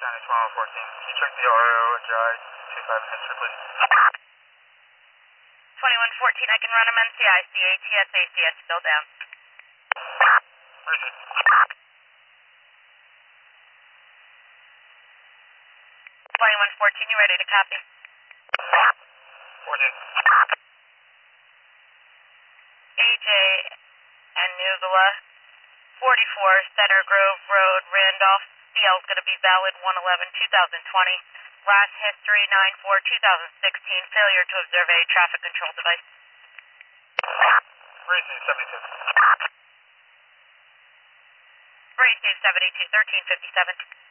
2114. Can you check the ROHI 25 signature, please? 2114, I can run them NCI, CATS, ACS, still down. Receive. 2114, you ready to copy? 14. AJ and Nuvula, 44 Center Grove Road, Randolph. CL is going to be valid 1/11/2020. Last history 9/4/2016. Failure to observe a traffic control device. Receive 72. Receive 72, 1357.